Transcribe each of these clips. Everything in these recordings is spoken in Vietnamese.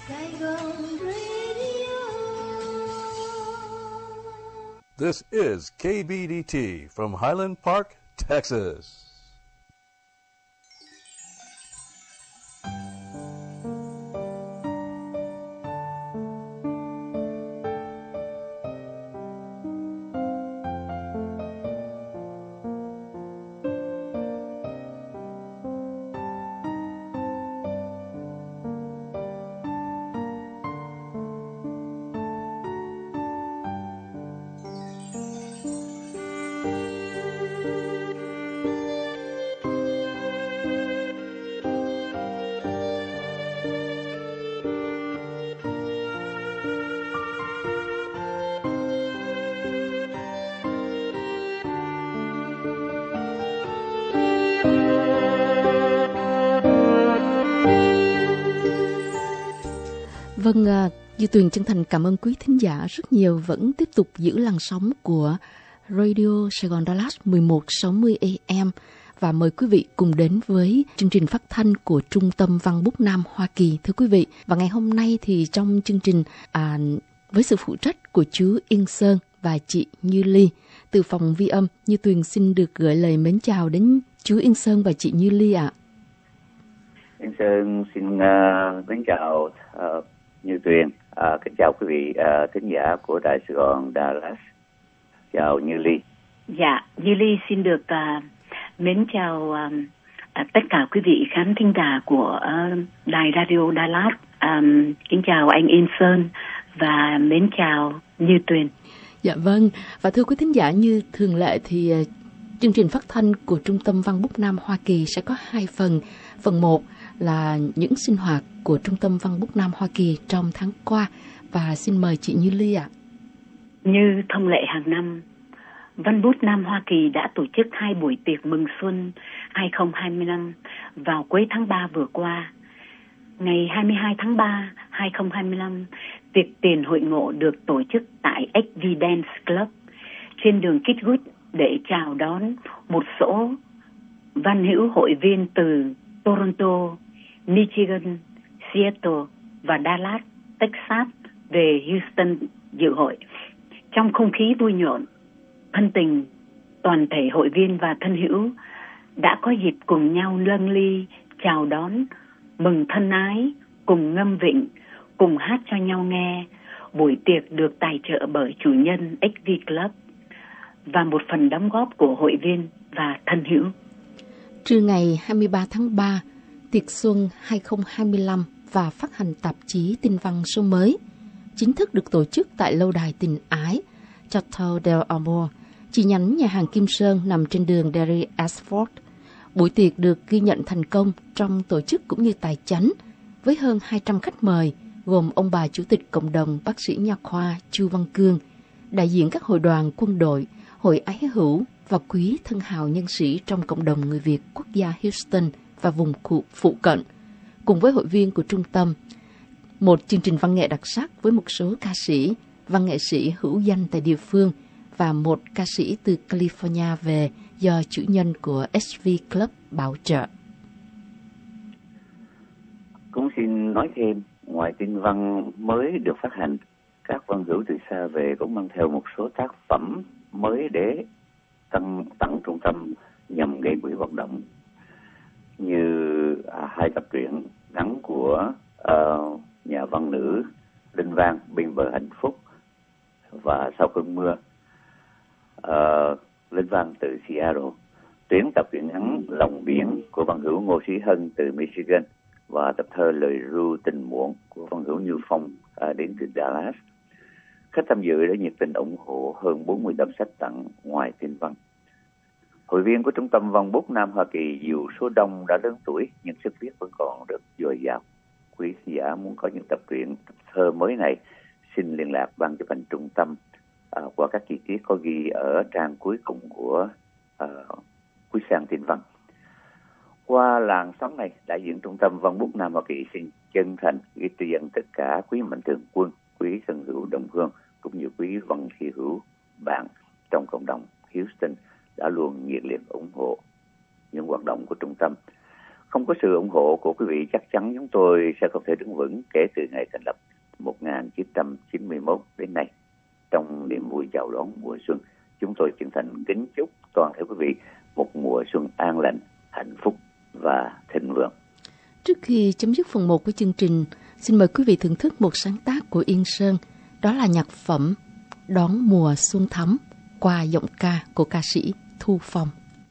This is KBDT from Highland Park, Texas. Vâng, Duy Tuyền chân thành cảm ơn quý thính giả rất nhiều vẫn tiếp tục giữ làn sóng của Radio Sài Gòn Dallas 1160 AM và mời quý vị cùng đến với chương trình phát thanh của Trung tâm Văn Bút Nam Hoa Kỳ. Thưa quý vị, và ngày hôm nay thì trong chương trình với sự phụ trách của chú Yên Sơn và chị Như Ly từ phòng vi âm, Như Tuyền xin được gửi lời mến chào đến chú Yên Sơn và chị Như Ly ạ. Yên Sơn xin mến chào Như Tuyền, kính chào quý vị thính giả của Đài Sài Gòn Dallas. Chào Như Ly. Dạ, Như Ly xin được mến chào tất cả quý vị khán thính giả của Đài Radio Dallas. Kính chào anh Yên Sơn và mến chào Như Tuyền. Dạ vâng, và thưa quý thính giả, như thường lệ thì chương trình phát thanh của Trung tâm Văn Bút Nam Hoa Kỳ sẽ có 2 phần. Phần 1 là những sinh hoạt của Trung tâm Văn Bút Nam Hoa Kỳ trong tháng qua. Và xin mời chị Như Ly ạ. Như thông lệ hàng năm, Văn Bút Nam Hoa Kỳ đã tổ chức 2 buổi tiệc mừng xuân 2025 vào cuối tháng 3 vừa qua. Ngày 22 tháng 3, 2025, tiệc tiền hội ngộ được tổ chức tại XV Dance Club trên đường Kitwood để chào đón một số văn hữu hội viên từ Toronto, Michigan, Seattle và Dallas, Texas về Houston dự hội. Trong không khí vui nhộn, thân tình, toàn thể hội viên và thân hữu đã có dịp cùng nhau nâng ly, chào đón, mừng thân ái, cùng ngâm vịnh, cùng hát cho nhau nghe. Buổi tiệc được tài trợ bởi chủ nhân XV Club và một phần đóng góp của hội viên và thân hữu. Trưa ngày 23 tháng 3, tiệc xuân 2025 và phát hành tạp chí tin văn số mới chính thức được tổ chức tại lâu đài tình ái Chateau del Amor, chi nhánh nhà hàng Kim Sơn nằm trên đường Derry Ashford. Buổi tiệc được ghi nhận thành công trong tổ chức cũng như tài chánh, với hơn 200 khách mời, gồm ông bà Chủ tịch Cộng đồng Bác sĩ Nha khoa Chu Văn Cương, đại diện các hội đoàn quân đội, hội ái hữu và quý thân hào nhân sĩ trong cộng đồng người Việt quốc gia Houston và vùng phụ cận, cùng với hội viên của trung tâm. Một chương trình văn nghệ đặc sắc với một số ca sĩ, văn nghệ sĩ hữu danh tại địa phương và một ca sĩ từ California về do chủ nhân của SV Club bảo trợ. Cũng xin nói thêm, ngoài tin văn mới được phát hành, các văn hữu từ xa về cũng mang theo một số tác phẩm mới để tặng trung tâm nhằm gây quỹ hoạt động, như 2 tập truyện ngắn của nhà văn nữ Linh Vang, Bên bờ hạnh phúc và Sau cơn mưa. Linh Vang từ Seattle, tuyển tập truyện ngắn Lòng biển của văn hữu Ngô Sĩ Hân từ Michigan và tập thơ Lời ru tình muộn của văn hữu Như Phong đến từ Dallas. Khách tham dự đã nhiệt tình ủng hộ hơn 40 tập sách tặng ngoài tin văn. Hội viên của Trung tâm Văn Bút Nam Hoa Kỳ dù số đông đã lớn tuổi nhưng sức viết vẫn còn rất dồi dào. Quý khán giả muốn có những tập truyện, tập thơ mới này, xin liên lạc ban chấp hành trung tâm qua các chi tiết có ghi ở trang cuối cùng của quý sang tin văn. Qua làn sóng này, đại diện Trung tâm Văn Bút Nam Hoa Kỳ xin chân thành gửi tri ân tất cả quý mạnh thường quân, quý thân hữu đồng hương cũng như quý văn thi hữu bạn trong cộng đồng Houston đã luôn nhiệt liệt ủng hộ những hoạt động của trung tâm. Không có sự ủng hộ của quý vị, chắc chắn chúng tôi sẽ không thể đứng vững kể từ ngày thành lập 1991 đến nay. Trong niềm vui chào đón mùa xuân, chúng tôi chân thành kính chúc toàn thể quý vị một mùa xuân an lành, hạnh phúc và thịnh vượng. Trước khi chấm dứt phần 1 của chương trình, xin mời quý vị thưởng thức một sáng tác của Yên Sơn, đó là nhạc phẩm Đón mùa xuân thắm qua giọng ca của ca sĩ Thu Phong.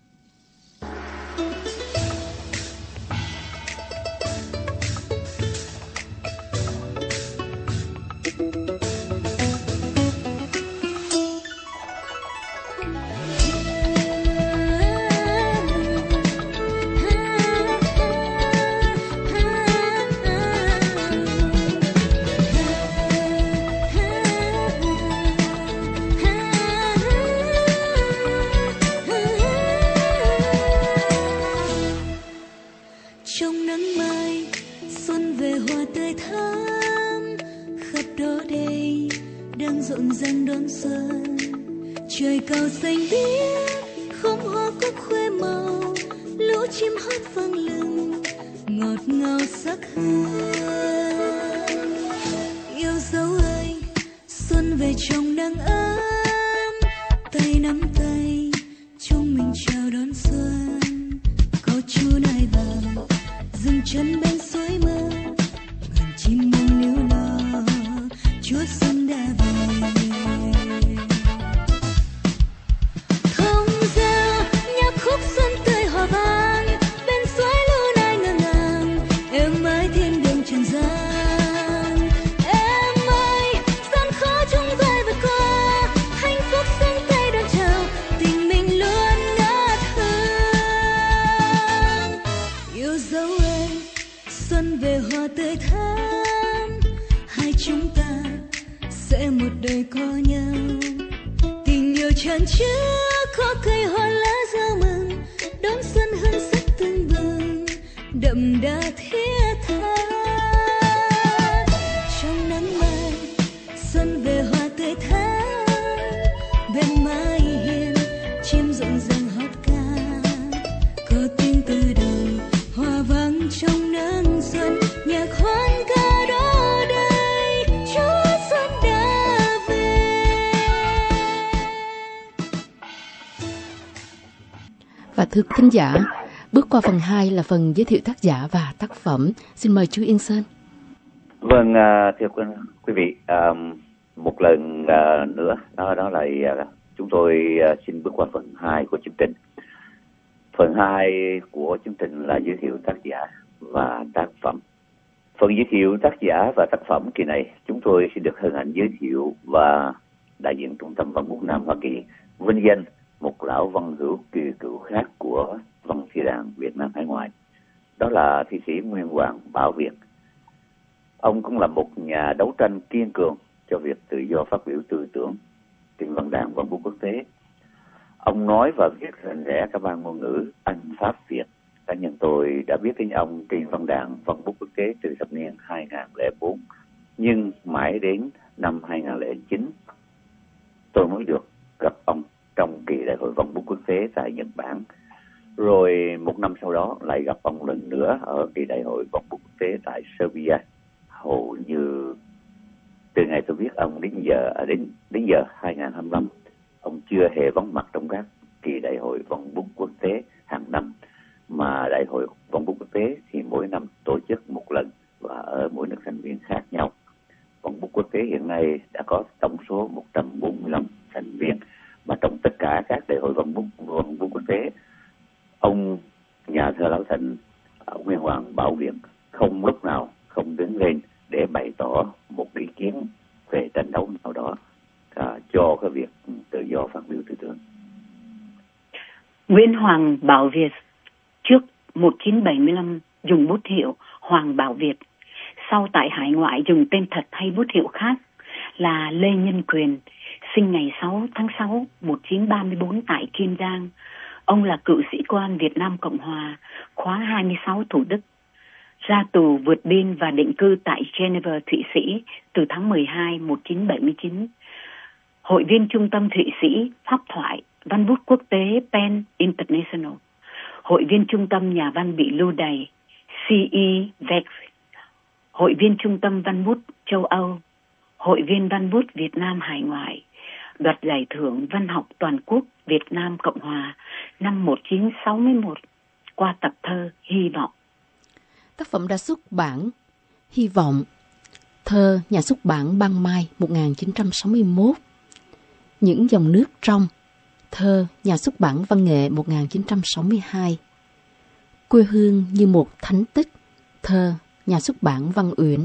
rộn ràng đón xuân, trời cao xanh biếc không hoa cúc khuê màu, lũ chim hót vang lừng ngọt ngào sắc hương. Yêu dấu ơi, xuân về trong nắng ấm, tay nắm tay chúng mình chào đón xuân. Có chú nai vàng dừng chân bên suối mơ, ngàn chim muông níu lo Chúa xuân đã về. Thông reo nhạc khúc xuân tươi hòa vang, bên suối lưu nai ngỡ ngàng êm ái thiên đường trần gian. Em ơi, gian khó chung dài vượt qua, hạnh phúc xanh tay đón chào, tình mình luôn ngát hương. Yêu dấu ơi, xuân về hoa tươi thắm, hai chúng ta sẽ một đời có nhau. Tình yêu tràn chứa có cây hoa lá rau mừng, đón xuân hương sắc tưng bừng đậm đà thiết tha. Trong nắng mai xuân về hoa tươi thắm, bên mái hiên chim rộn ràng hót ca, có tiếng từ đầu hoa vang trong nắng xuân, nhạc hoan ca đó đây Chúa xuân đã về. Và thưa thính giả, bước qua phần 2 là phần giới thiệu tác giả và tác phẩm. Xin mời chú Yên Sơn. Vâng, thưa quý vị, một lần nữa đó là chúng tôi xin bước qua phần 2 của chương trình. Phần 2 của chương trình là giới thiệu tác giả và tác phẩm. Phần giới thiệu tác giả và tác phẩm kỳ này chúng tôi xin được hân hạnh giới thiệu và đại diện Trung tâm Văn bút Nam Hoa Kỳ vinh danh một lão văn hữu kỳ cựu khác của văn thi đàn Việt Nam hải ngoại. Đó là thi sĩ Nguyên Hoàng Bảo Việt. Ông cũng là một nhà đấu tranh kiên cường cho việc tự do phát biểu tư tưởng trên văn đàn văn bút quốc tế. Ông nói và viết rành rẽ cả ba ngôn ngữ Anh, Pháp, Việt. Cá nhân tôi đã biết đến ông trên văn đàn văn bút quốc tế từ thập niên 2004. Nhưng mãi đến năm 2009, tôi mới được gặp ông trong kỳ đại hội văn bút quốc tế tại Nhật Bản. Rồi một năm sau đó lại gặp ông lần nữa ở kỳ đại hội văn bút quốc tế tại Serbia. Hầu như từ ngày tôi biết ông đến giờ 2025, ông chưa hề vắng mặt trong các kỳ đại hội văn bút quốc tế hàng năm, mà đại hội văn bút quốc tế thì mỗi năm tổ chức một lần và ở mỗi nước thành viên khác nhau. Văn bút quốc tế hiện nay đã có tổng số 145 thành viên, mà trong tất cả các đại hội văn bút quốc tế, ông nhà thơ lão thành Nguyên Hoàng Bảo Việt không lúc nào không đứng lên để bày tỏ một ý kiến về tranh đấu nào đó cho cái việc tự do phát biểu tư tưởng. Nguyên Hoàng Bảo Việt trước 1975 dùng bút hiệu Hoàng Bảo Việt, sau tại hải ngoại dùng tên thật hay bút hiệu khác là Lê Nhân Quyền, sinh ngày 6 tháng 6 1934 tại Kiên Giang. Ông là cựu sĩ quan Việt Nam Cộng Hòa, khóa 26 Thủ Đức. Ra tù vượt biên và định cư tại Geneva, Thụy Sĩ từ tháng 12 1979. Hội viên Trung tâm Thụy Sĩ Pháp thoại Văn bút quốc tế PEN International. hội viên trung tâm nhà văn bị lưu đày C.E. Vex, hội viên trung tâm văn bút châu Âu, hội viên văn bút Việt Nam hải ngoại, đoạt giải thưởng văn học toàn quốc Việt Nam Cộng Hòa năm 1961 qua tập thơ Hy vọng. Tác phẩm đã xuất bản Hy vọng, thơ nhà xuất bản Ban Mai 1961. Những dòng nước trong, thơ nhà xuất bản Văn nghệ 1962. Quê hương như một thánh tích, thơ nhà xuất bản Văn Uyển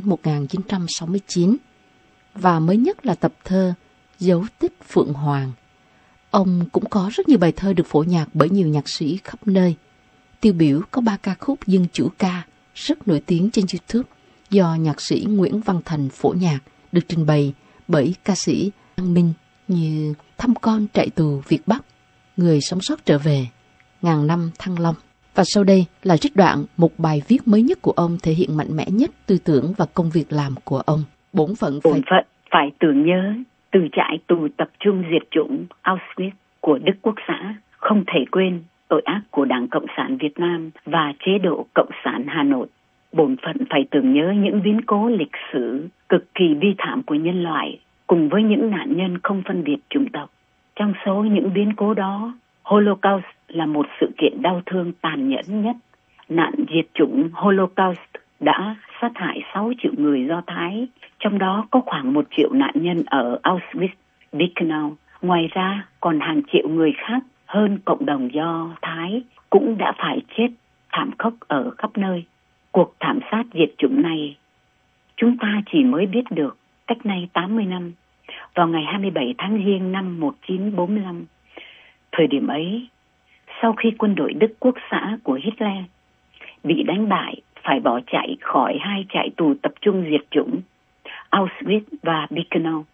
1969. Và mới nhất là tập thơ Dấu tích Phượng Hoàng. Ông cũng có rất nhiều bài thơ được phổ nhạc bởi nhiều nhạc sĩ khắp nơi. Tiêu biểu có 3 ca khúc dân chủ ca rất nổi tiếng trên YouTube do nhạc sĩ Nguyễn Văn Thành phổ nhạc, được trình bày bởi ca sĩ An Minh như Thăm con trại tù Việt Bắc, Người sống sót trở về, Ngàn năm Thăng Long. Và sau đây là trích đoạn một bài viết mới nhất của ông thể hiện mạnh mẽ nhất tư tưởng và công việc làm của ông. Bổn phận phải tưởng nhớ từ trại tù tập trung diệt chủng Auschwitz của Đức Quốc xã, không thể quên tội ác của Đảng Cộng sản Việt Nam và chế độ Cộng sản Hà Nội. Bổn phận phải tưởng nhớ những biến cố lịch sử cực kỳ bi thảm của nhân loại cùng với những nạn nhân không phân biệt chủng tộc. Trong số những biến cố đó, Holocaust là một sự kiện đau thương tàn nhẫn nhất. Nạn diệt chủng Holocaust đã sát hại 6 triệu người Do Thái, trong đó có khoảng 1 triệu nạn nhân ở Auschwitz-Birkenau. Ngoài ra, còn hàng triệu người khác hơn cộng đồng Do Thái cũng đã phải chết thảm khốc ở khắp nơi. Cuộc thảm sát diệt chủng này, chúng ta chỉ mới biết được cách nay 80 năm, vào ngày 27 tháng Giêng năm 1945. Thời điểm ấy, sau khi quân đội Đức Quốc xã của Hitler bị đánh bại, phải bỏ chạy khỏi 2 trại tù tập trung diệt chủng Auschwitz và Birkenau.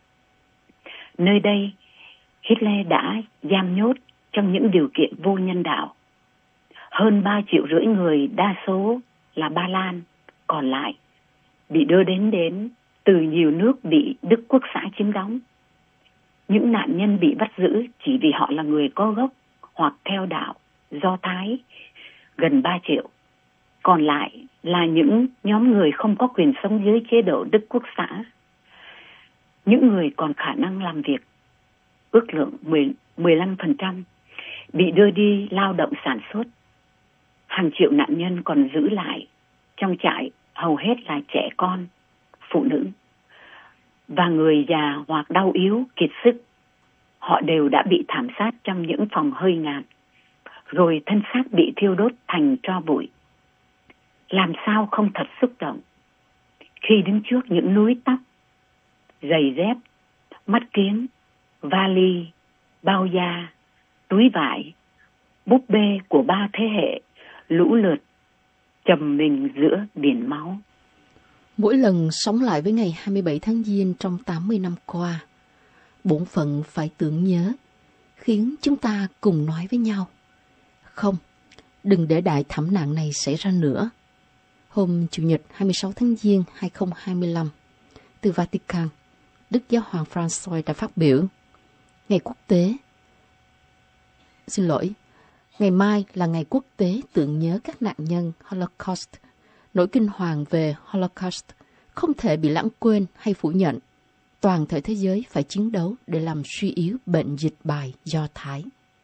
Nơi đây, Hitler đã giam nhốt trong những điều kiện vô nhân đạo hơn 3,5 triệu người, đa số là Ba Lan, còn lại bị đưa đến từ nhiều nước bị Đức Quốc xã chiếm đóng. Những nạn nhân bị bắt giữ chỉ vì họ là người có gốc hoặc theo đạo Do Thái, gần 3 triệu. Còn lại là những nhóm người không có quyền sống dưới chế độ Đức Quốc xã. Những người còn khả năng làm việc, ước lượng 15%, bị đưa đi lao động sản xuất. Hàng triệu nạn nhân còn giữ lại trong trại hầu hết là trẻ con, phụ nữ và người già hoặc đau yếu, kiệt sức. Họ đều đã bị thảm sát trong những phòng hơi ngạt, rồi thân xác bị thiêu đốt thành tro bụi. Làm sao không thật xúc động khi đứng trước những núi tóc, giày dép, mắt kiếng, vali, bao da, túi vải, búp bê của 3 thế hệ lũ lượt chầm mình giữa biển máu. Mỗi lần sống lại với ngày 27 tháng Giêng trong 80 năm qua, bổn phận phải tưởng nhớ, khiến chúng ta cùng nói với nhau: không, đừng để đại thảm nạn này xảy ra nữa. Hôm Chủ nhật 26 tháng Giêng 2025, từ Vatican, Đức Giáo hoàng Francois đã phát biểu: ngày mai là ngày quốc tế tưởng nhớ các nạn nhân Holocaust. Nỗi kinh hoàng về Holocaust không thể bị lãng quên hay phủ nhận. Toàn thể thế giới phải chiến đấu để làm suy yếu bệnh dịch bài Do Thái.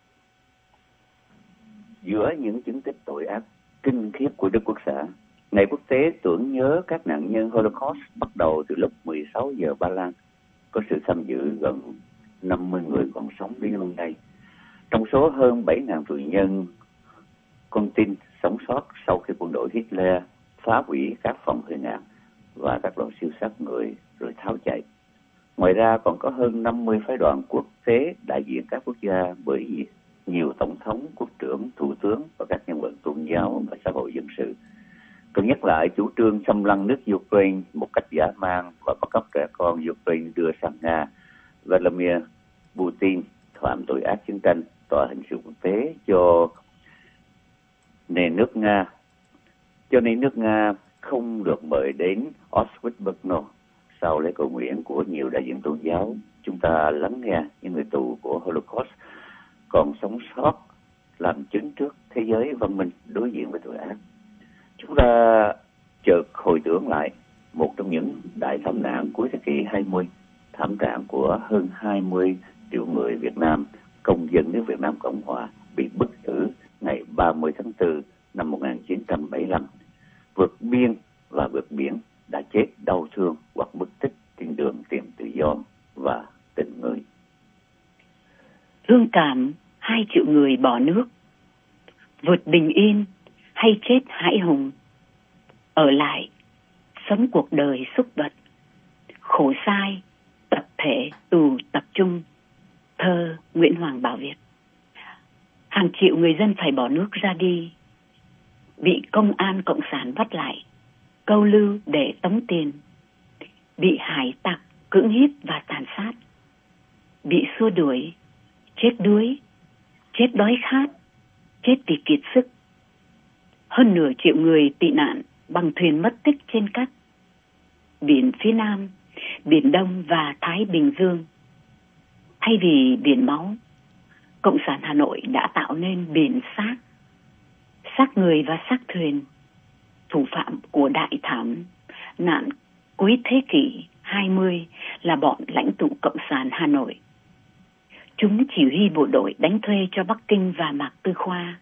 Giữa những chứng tích tội ác kinh khiếp của Đức Quốc xã, ngày quốc tế tưởng nhớ các nạn nhân Holocaust bắt đầu từ lúc 16 giờ Ba Lan. Có sự tham dự gần 50 người còn sống đến hôm nay. Trong số hơn 7.000 tù nhân con tin sống sót sau khi quân đội Hitler phá hủy các phòng hơi ngạt và các đoàn siêu sát người rồi tháo chạy. Ngoài ra còn có hơn 50 phái đoàn quốc tế đại diện các quốc gia bởi nhiều tổng thống, quốc trưởng, thủ tướng và các nhân vật tôn giáo và xã hội dân sự. Cần nhắc lại chủ trương xâm lăng nước Ukraine một cách dã man và bắt cóc trẻ con Ukraine đưa sang Nga. Vladimir Putin phạm tội ác chiến tranh, tòa hình sự quốc tế cho nên nước Nga không được mời đến Auschwitz-Birkenau. Sau lễ cầu nguyện của nhiều đại diện tôn giáo, chúng ta lắng nghe những người tù của Holocaust còn sống sót làm chứng trước thế giới văn minh đối diện với tội ác. Chúng ta chợt hồi tưởng lại một trong những đại thảm nạn cuối thế kỷ 20, thảm trạng của hơn 20 triệu người Việt Nam, công dân nước Việt Nam Cộng Hòa bị bức tử ngày 30 tháng 4 năm 1975, vượt biên và vượt biển, đã chết đau thương hoặc mất tích trên đường tìm tự do và tình người. Thương cảm 2 triệu người bỏ nước, vượt bình yên hay chết hãi hùng, ở lại sống cuộc đời xúc vật, khổ sai tập thể tù tập trung. Thơ Nguyễn Hoàng Bảo Việt. Hàng triệu người dân phải bỏ nước ra đi, bị công an cộng sản bắt lại, câu lưu để tống tiền, bị hải tặc cưỡng hiếp và tàn sát, bị xua đuổi, chết đuối, chết đói khát, chết vì kiệt sức. Hơn nửa triệu người tị nạn bằng thuyền mất tích trên các biển phía Nam, Biển Đông và Thái Bình Dương. Thay vì biển máu, Cộng sản Hà Nội đã tạo nên biển xác, xác người và xác thuyền. Thủ phạm của đại thảm nạn cuối thế kỷ 20 là bọn lãnh tụ Cộng sản Hà Nội. Chúng chỉ huy bộ đội đánh thuê cho Bắc Kinh và Mạc Tư Khoa.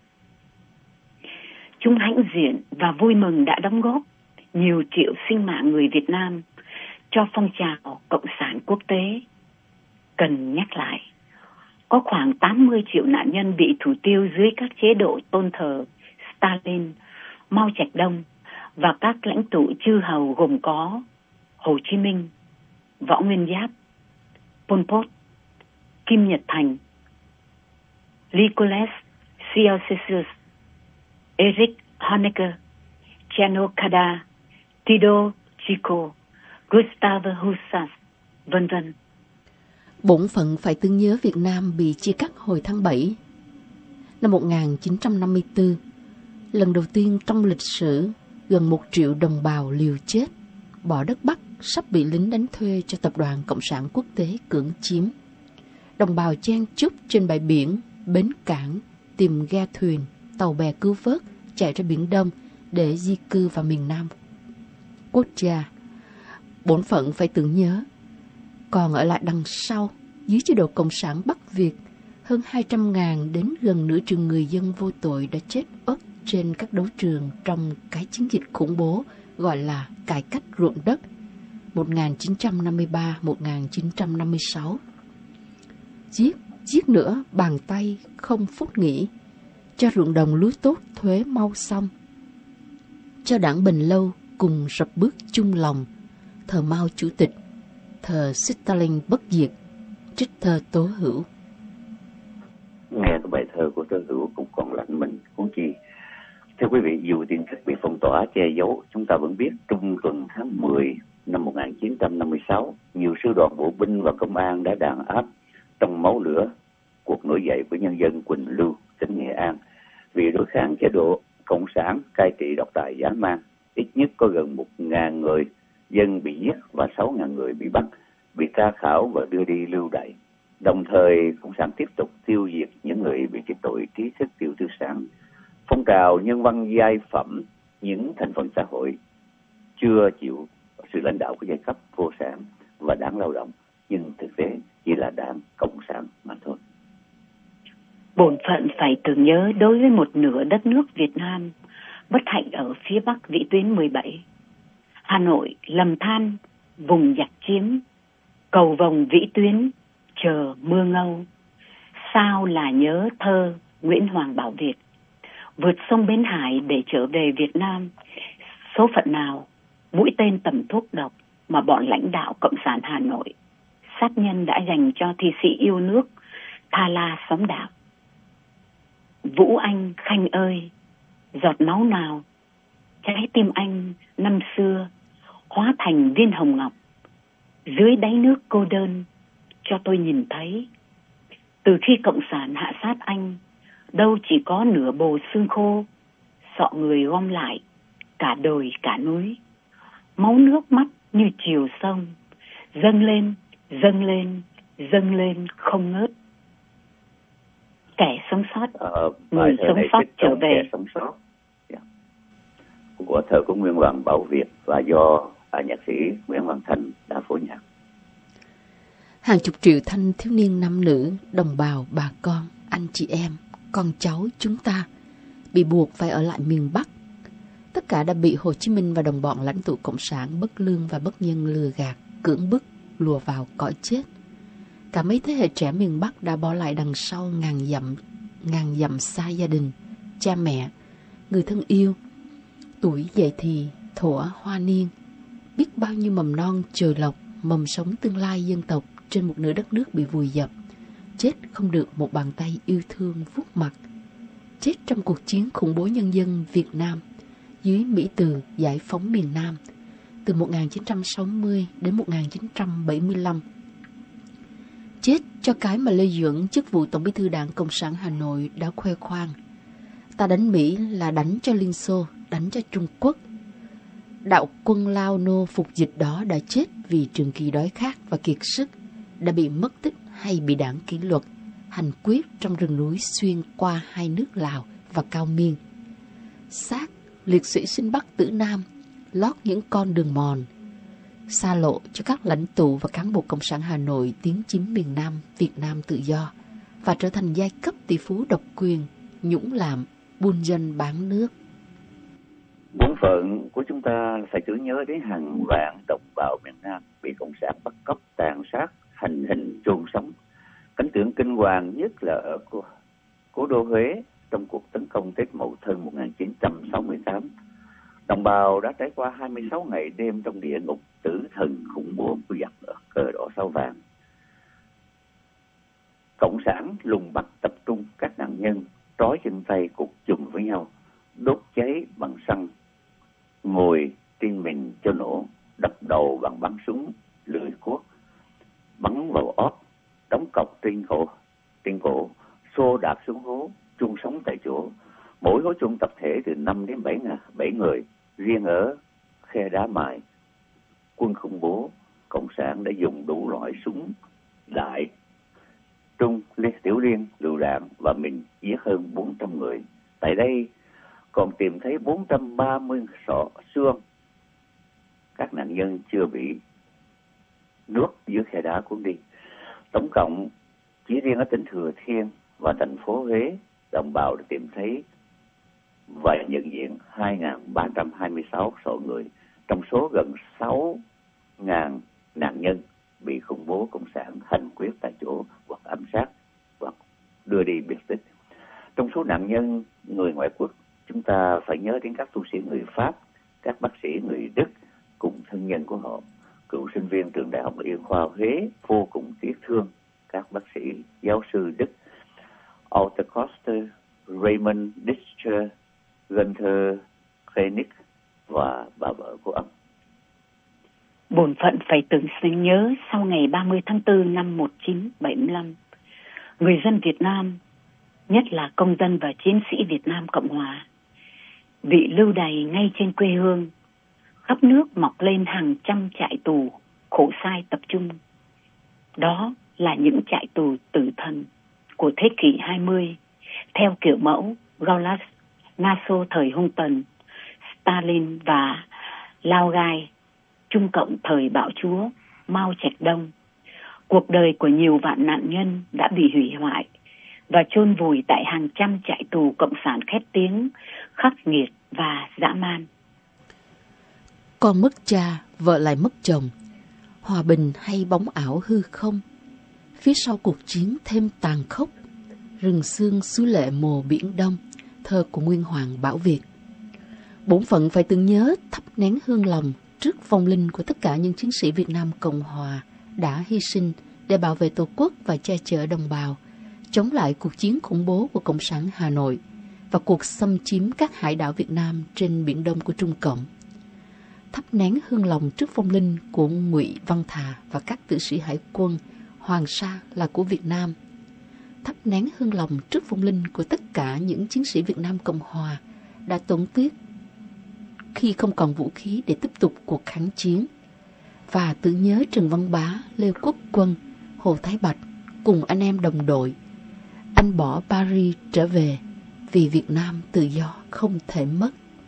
Chúng hãnh diện và vui mừng đã đóng góp nhiều triệu sinh mạng người Việt Nam cho phong trào Cộng sản quốc tế. Cần nhắc lại, có khoảng 80 triệu nạn nhân bị thủ tiêu dưới các chế độ tôn thờ Stalin, Mao Trạch Đông và các lãnh tụ chư hầu gồm có Hồ Chí Minh, Võ Nguyên Giáp, Pol Pot, Kim Nhật Thành, Nicholas Ceausescu, Erich Honecker, Chano Kada, Tito Chico, Gustave Husas, vân vân. Bổn phận phải tưởng nhớ Việt Nam bị chia cắt hồi tháng 7 năm 1954, lần đầu tiên trong lịch sử gần 1 triệu đồng bào liều chết, bỏ đất Bắc sắp bị lính đánh thuê cho Tập đoàn Cộng sản Quốc tế cưỡng chiếm. Đồng bào chen chúc trên bãi biển, bến cảng, tìm ghe thuyền, tàu bè cứu vớt chạy ra Biển Đông để di cư vào miền Nam. Quốc gia, bổn phận phải tưởng nhớ, còn ở lại đằng sau, dưới chế độ Cộng sản Bắc Việt, hơn 200.000 đến gần nửa triệu người dân vô tội đã chết uất trên các đấu trường trong cái chiến dịch khủng bố gọi là cải cách ruộng đất 1953-1956. Giết nữa bàn tay không phút nghỉ, cho ruộng đồng lúa tốt thuế mau xong, cho đảng Bình Lâu cùng rập bước chung lòng, thờ Mao Chủ tịch, thờ Stalin bất diệt, trích thơ Tố Hữu. Nghe bài thơ của Tố Hữu cũng còn lạnh mình huống chi. Thưa quý vị, dù tin tức bị phong tỏa che giấu, chúng ta vẫn biết trung tuần tháng 10 năm 1956, nhiều sư đoàn bộ binh và công an đã đàn áp trong máu lửa cuộc nổi dậy của nhân dân Quỳnh Lưu, tỉnh Nghệ An, vì đối kháng chế độ Cộng sản cai trị độc tài dã man. Ít nhất có gần 1.000 người dân bị giết và 6.000 người bị bắt, bị tra khảo và đưa đi lưu đày. Đồng thời, Cộng sản tiếp tục tiêu diệt những người bị kết tội trí thức tiểu tư sản. Phong trào nhân văn giai phẩm những thành phần xã hội chưa chịu sự lãnh đạo của giai cấp vô sản và đảng lao động, nhưng thực tế chỉ là đảng Cộng sản mà thôi. Bổn phận phải tưởng nhớ đối với một nửa đất nước Việt Nam bất hạnh ở phía Bắc vĩ tuyến 17. Hà Nội lầm than vùng giặc chiếm, cầu vồng vĩ tuyến chờ mưa ngâu. Sao là nhớ thơ Nguyễn Hoàng Bảo Việt. Vượt sông Bến Hải để trở về Việt Nam, số phận nào mũi tên tầm thuốc độc mà bọn lãnh đạo Cộng sản Hà Nội sát nhân đã dành cho thi sĩ yêu nước Tha La Xóm Đạo. Vũ Anh Khanh ơi, giọt máu nào trái tim anh năm xưa hóa thành viên hồng ngọc, dưới đáy nước cô đơn cho tôi nhìn thấy. Từ khi Cộng sản hạ sát anh, đâu chỉ có nửa bồ xương khô, sọ người gom lại cả đồi cả núi. Máu nước mắt như chiều sông, dâng lên, dâng lên, dâng lên không ngớt. Kẻ sống sống sót, người sống sót trở về. Sống sót của thơ của Nguyên Hoàng Bảo Việt và do nhạc sĩ Nguyễn Hoàng Thành đã phối nhạc. Hàng chục triệu thanh thiếu niên nam nữ, đồng bào, bà con, anh chị em, con cháu chúng ta bị buộc phải ở lại miền Bắc. Tất cả đã bị Hồ Chí Minh và đồng bọn lãnh tụ Cộng sản bất lương và bất nhân lừa gạt, cưỡng bức, lùa vào cõi chết. Cả mấy thế hệ trẻ miền Bắc đã bỏ lại đằng sau ngàn dặm xa gia đình, cha mẹ, người thân yêu. Tuổi dậy thì thuở hoa niên, biết bao nhiêu mầm non chồi lộc, mầm sống tương lai dân tộc trên một nửa đất nước bị vùi dập, chết không được một bàn tay yêu thương vuốt mặt, chết trong cuộc chiến khủng bố nhân dân Việt Nam dưới Mỹ Từ giải phóng miền Nam từ 1960 đến 1975. Chết cho cái mà Lê Duẩn, chức vụ Tổng Bí thư Đảng Cộng sản Hà Nội đã khoe khoang: ta đánh Mỹ là đánh cho Liên Xô, đánh cho Trung Quốc. Đạo quân Lao Nô phục dịch đó đã chết vì trường kỳ đói khát và kiệt sức, đã bị mất tích hay bị đảng kỷ luật, hành quyết trong rừng núi xuyên qua hai nước Lào và Cao Miên. Xác liệt sĩ sinh Bắc tử Nam lót những con đường mòn, xa lộ cho các lãnh tụ và cán bộ Cộng sản Hà Nội tiến chiếm miền Nam Việt Nam tự do và trở thành giai cấp tỷ phú độc quyền, nhũng lạm, buôn dân bán nước. Bổn phận của chúng ta phải tưởng nhớ đến hàng vạn đồng bào miền Nam bị Cộng sản bắt cóc, tàn sát, hành hình, chôn sống. Cảnh tượng kinh hoàng nhất là ở cố đô Huế trong cuộc tấn công Tết Mậu Thân 1968. Đồng bào đã trải qua 26 ngày đêm trong địa ngục tử thần khủng bố của giặc cờ đỏ sao vàng. Cộng sản lùng bắt tập trung các nạn nhân, trói chân tay cột chùm với nhau, đốt cháy bằng xăng, ngồi trên mình cho nổ, đập đầu bằng bắn súng lưỡi cuốc, bắn vào ót, đóng cọc trên cổ, xô đạp xuống hố, chôn sống tại chỗ. Mỗi hố chôn tập thể từ 5 đến 7 người. Riêng ở khe đá mài, quân khủng bố Cộng sản đã dùng đủ loại súng đại, trung, tiểu liên, lựu đạn và mình giết hơn 400 người. Tại đây còn tìm thấy 430 sọ xương các nạn nhân chưa bị nước dưới khe đá cuốn đi. Tổng cộng chỉ riêng ở tỉnh Thừa Thiên và thành phố Huế, đồng bào đã tìm thấy và nhận diện 2.326 sọ người, trong số gần 6.000 nạn nhân bị khủng bố Cộng sản hành quyết tại chỗ hoặc ám sát hoặc đưa đi biệt tích. Trong số nạn nhân người ngoại quốc, chúng ta phải nhớ đến các tu sĩ người Pháp, các bác sĩ người Đức cùng thân nhân của họ. Cựu sinh viên trường Đại học Y khoa Huế vô cùng tiếc thương các bác sĩ giáo sư Đức Arthur Koster, Raymond Dichter, Gunther Koenig và bà vợ của ông. Bổn phận phải tưởng nhớ sau ngày 30 tháng 4 năm 1975, người dân Việt Nam, nhất là công dân và chiến sĩ Việt Nam Cộng Hòa, bị lưu đày ngay trên quê hương. Khắp nước mọc lên hàng trăm trại tù khổ sai tập trung. Đó là những trại tù tử thần của thế kỷ 20, theo kiểu mẫu Gaulas, Naso thời hung tần, Stalin và Lao Gai, Trung Cộng thời bạo chúa Mao Trạch Đông. Cuộc đời của nhiều vạn nạn nhân đã bị hủy hoại và chôn vùi tại hàng trăm trại tù cộng sản khét tiếng, khắc nghiệt và dã man. Con mất cha, vợ lại mất chồng. Hòa bình hay bóng ảo hư không? Phía sau cuộc chiến thêm tàn khốc. Rừng xương xứ lệ mồ biển Đông, thơ của Nguyên Hoàng Bảo Việt. Bổn phận phải tưởng nhớ, thắp nén hương lòng trước vong linh của tất cả những chiến sĩ Việt Nam Cộng Hòa đã hy sinh để bảo vệ Tổ quốc và che chở đồng bào, chống lại cuộc chiến khủng bố của Cộng sản Hà Nội và cuộc xâm chiếm các hải đảo Việt Nam trên Biển Đông của Trung Cộng. Thắp nén hương lòng trước vong linh của Ngụy Văn Thà và các tử sĩ hải quân Hoàng Sa là của Việt Nam. Thắp nén hương lòng trước vong linh của tất cả những chiến sĩ Việt Nam Cộng Hòa đã tổn tiếc khi không còn vũ khí để tiếp tục cuộc kháng chiến. Và tưởng nhớ Trần Văn Bá, Lê Quốc Quân, Hồ Thái Bạch cùng anh em đồng đội. anh bỏ Paris trở về vì Việt Nam tự do không thể mất.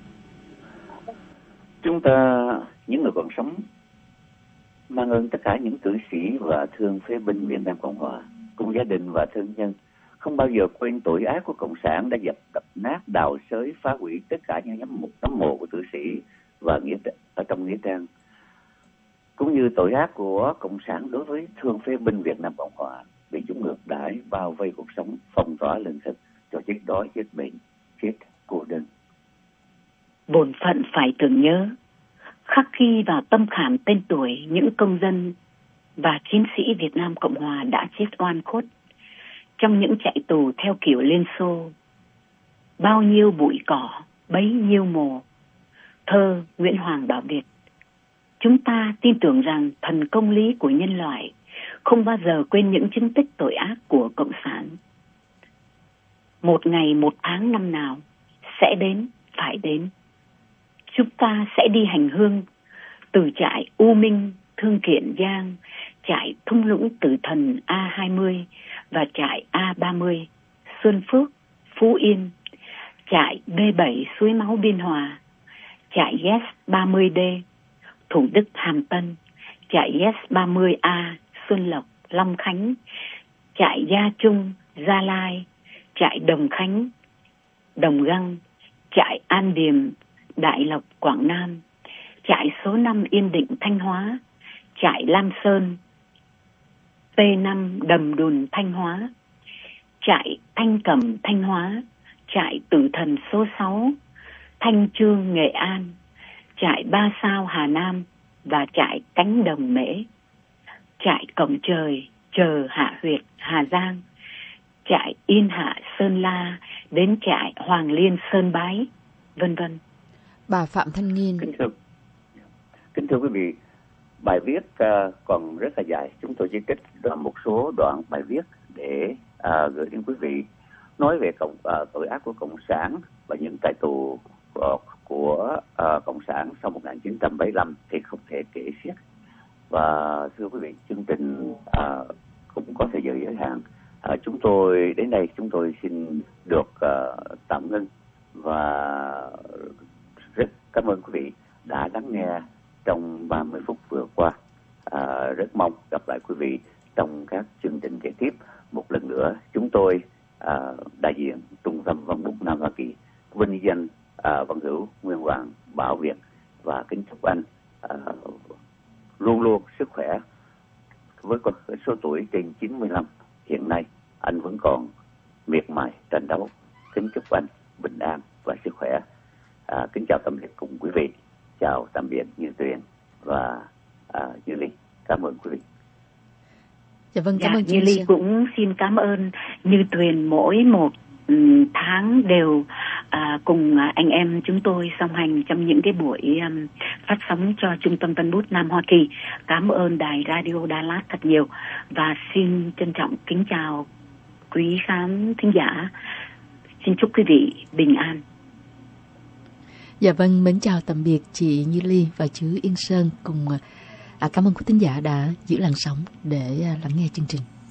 Chúng ta, những người còn sống, mang ơn tất cả những tử sĩ và thương phế binh Việt Nam Cộng Hòa cùng gia đình và thân nhân, không bao giờ quên tội ác của Cộng sản đã dập đập nát, đào xới, phá hủy tất cả những nấm mộ của tử sĩ và ở trong nghĩa trang, cũng như tội ác của Cộng sản đối với thương phế binh Việt Nam Cộng Hòa bị chúng ngược đãi, bao vây cuộc sống, phong tỏa lương thực, cho chết đói, chết bệnh, chết cô đơn. Bổn phận phải tưởng nhớ, khắc ghi vào tâm khảm tên tuổi những công dân và chiến sĩ Việt Nam Cộng Hòa đã chết oan khuất trong những trại tù theo kiểu Liên Xô. Bao nhiêu bụi cỏ, bấy nhiêu mồ. Thơ Nguyễn Hoàng Bảo Việt. Chúng ta tin tưởng rằng thần công lý của nhân loại không bao giờ quên những chứng tích tội ác của Cộng sản. Một ngày, một tháng, năm nào sẽ đến, phải đến. Chúng ta sẽ đi hành hương từ trại U Minh, Thương Kiện, Giang, trại Thung Lũng Tử Thần A20 và trại A30, Xuân Phước, Phú Yên, trại B7 Suối Máu Biên Hòa, trại YES 30D, Thủ Đức Hàm Tân, trại YES 30A, Xuân Lộc, Long Khánh, trại Gia Trung, Gia Lai, trại Đồng Khánh, Đồng Găng, trại An Điềm, Đại Lộc, Quảng Nam, trại số 5 Yên Định, Thanh Hóa, trại Lam Sơn, P5 Đầm Đùn, Thanh Hóa, trại Thanh Cẩm, Thanh Hóa, trại Tử Thần số 6, Thanh Chương, Nghệ An, trại Ba Sao, Hà Nam và trại Cánh Đồng Mễ, trại Cổng Trời, Chờ Hạ Huyệt, Hà Giang, trại Yên Hạ, Sơn La đến trại Hoàng Liên, Sơn Bái, vân vân. Bà Phạm Thanh Nghiên. Kính thưa quý vị, bài viết còn rất là dài. Chúng tôi chỉ trích một số đoạn bài viết để gửi đến quý vị, nói về tội ác của Cộng sản và những trại tù của Cộng sản sau 1975 thì không thể kể xiết. Và thưa quý vị, chương trình cũng có thời giờ giới hạn. Chúng tôi đến đây, chúng tôi xin được tạm ngưng và rất cảm ơn quý vị đã lắng nghe trong 30 phút vừa qua. Rất mong gặp lại quý vị trong các chương trình kế tiếp. Một lần nữa, chúng tôi đại diện Trung tâm Văn bút Nam Hoa Kỳ vinh danh Văn hữu Nguyên Hoàng Bảo Việt và kính chúc anh luôn luôn sức khỏe. Với số tuổi trên 95, hiện nay anh vẫn còn miệt mài tranh đấu. Kính chúc anh bình an và sức khỏe. Kính chào tạm biệt cùng quý vị. Chào tạm biệt Như Tuyền và Như Ly. Cảm ơn quý vị. Dạ vâng, cảm ơn Như Ly cũng xin cảm ơn Như Tuyền mỗi một tháng đều cùng anh em chúng tôi song hành trong những cái buổi phát sóng cho Trung tâm Văn bút Nam Hoa Kỳ. Cảm ơn Đài Radio Đà Lạt thật nhiều và xin trân trọng kính chào quý khán thính giả. Xin chúc quý vị bình an. Dạ vâng, mến chào tạm biệt chị Như Ly và chú Yên Sơn cùng cảm ơn quý thính giả đã giữ làn sóng để lắng nghe chương trình.